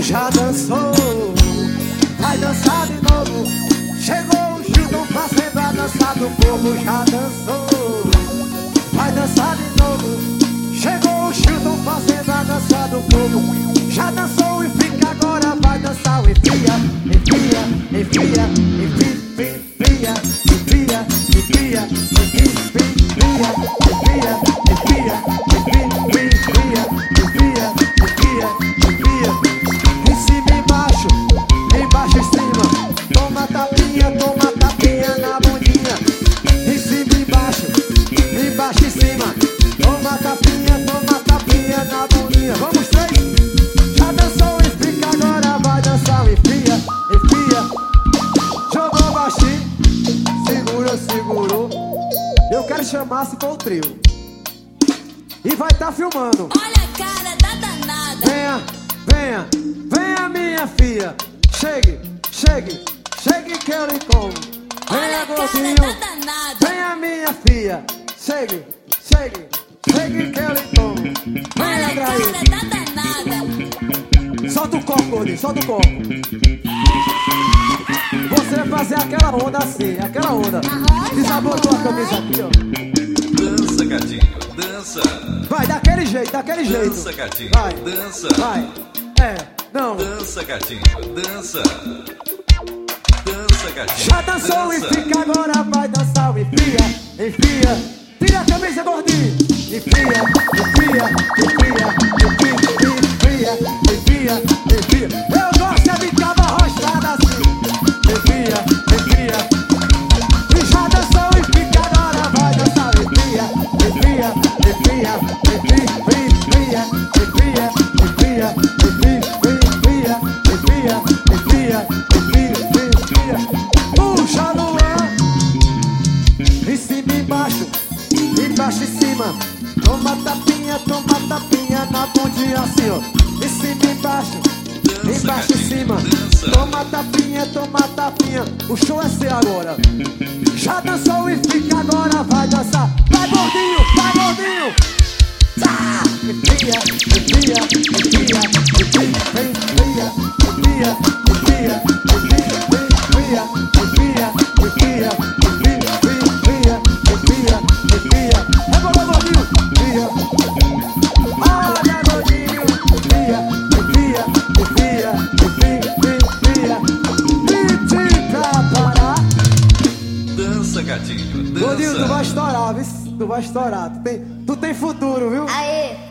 Já dançou, vai dançar de novo. Chegou o Chilton fazendo a dança do povo. Já dançou, vai dançar de novo. Chegou o Chilton fazendo a dança do povo. Já dançou e fica, agora vai dançar o enfia, enfia, enfia, enfia, enfia, enfia, enfia, enfia, enfia, enfia, enfia. Em cima e embaixo, embaixo e cima. Toma tapinha na bundinha. Em cima e embaixo e cima. Toma tapinha na bundinha. Vamos três. Já dançou e fica, agora vai dançar o enfia, enfia. Jogou baixinho, segurou. Eu quero chamar se for o trio. E vai tá filmando. Olha a cara da danada. Venha minha filha. Chegue que eu lhe como. Olha Venha a cara gordinho. da danada. Venha minha filha. Chegue que eu lhe como. Olha Venha a Graí. cara da danada. Solta o copo, gordinho, solta o copo. Você vai fazer aquela onda assim, aquela onda. Desabotou a camisa aqui, ó. Dança, gatinho, dança. Vai, daquele jeito. Dança, gatinho, Vai, dança. vai. Não. Dança, gatinho, dança. Dança, gatinho. Já dançou e dança. fica, agora vai dançar o enfia. Tira a camisa, gordinho. Enfia. Eu gosto é de cava arrostada assim. Enfia. E já dançou e fica, agora vai dançar o enfia. Puxa no ar. Em cima e embaixo e cima. Toma tapinha na bundinha assim, ó. Em cima e embaixo e cima. Toma tapinha. O show é seu agora. Já dançou e fica, agora vai dançar. Vai gordinho. Tá! Enfia. Agora gordinho. Olha gordinho. Dança, gatinho, dança. Gordinho, tu vai estourar, viu? Tu vai estourar. Tu tem futuro, viu? Aê.